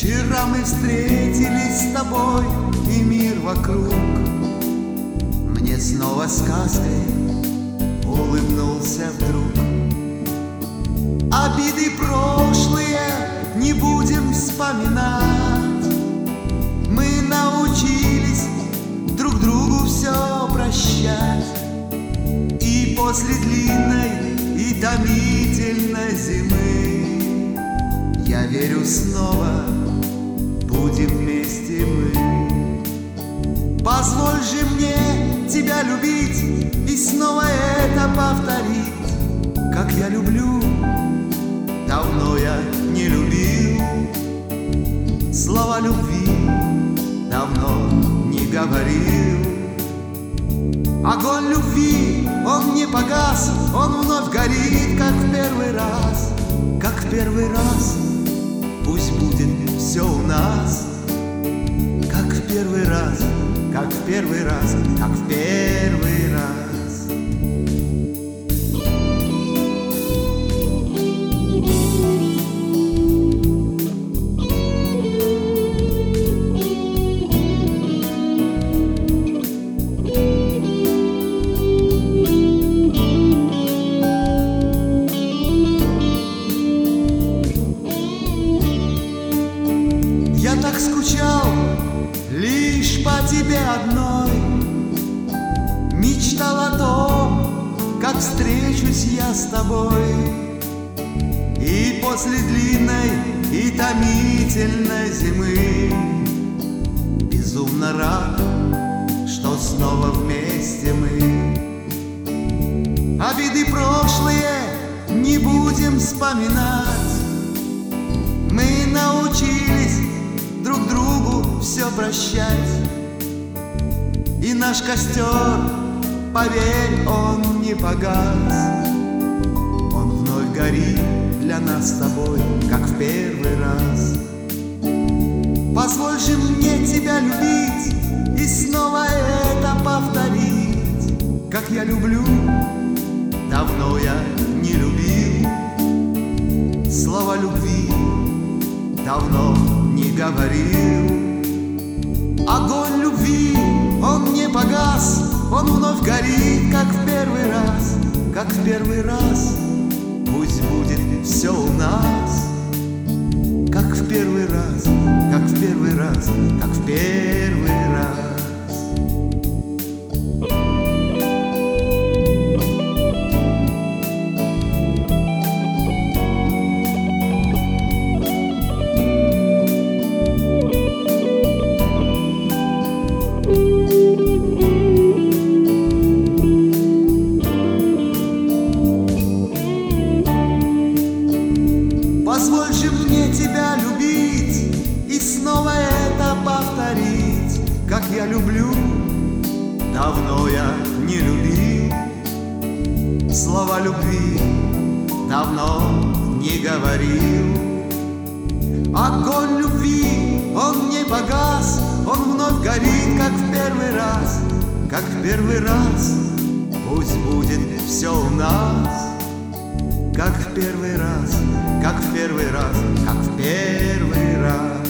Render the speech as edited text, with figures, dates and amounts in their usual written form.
Вчера мы встретились с тобой, и мир вокруг мне снова сказкой улыбнулся вдруг. Обиды прошлые не будем вспоминать. Мы научились друг другу все прощать. И после длинной и томительной зимы я верю, снова будем вместе мы. Позволь же мне тебя любить и снова это повторить, как я люблю. Давно я не любил, слова любви давно не говорил. Огонь любви, он не погас, он вновь горит, как в первый раз, как в первый раз. Пусть будет все у нас, как в первый раз, как в первый раз, как в первый раз. Я так скучал лишь по тебе одной, мечтал о том, как встречусь я с тобой. И после длинной и томительной зимы безумно рад, что снова вместе мы. Обиды прошлые не будем вспоминать. Мы научились друг другу все прощать. И наш костер, поверь, он не погас. Он вновь горит для нас с тобой, как в первый раз. Позволь же мне тебя любить и снова это повторить, как я люблю. Давно я не любил, слова любви давно не говорил. Огонь любви, он не погас, он вновь горит, как в первый раз, как в первый раз. Пусть будет все у нас, как в первый раз, как в первый раз, как в первый раз. Позволь же мне тебя любить и снова это повторить, как я люблю. Давно я не любил, слова любви давно не говорил. Огонь любви, он не погас, он вновь горит, как в первый раз, как в первый раз. Пусть будет все у нас, как в первый раз, как в первый раз, как в первый раз.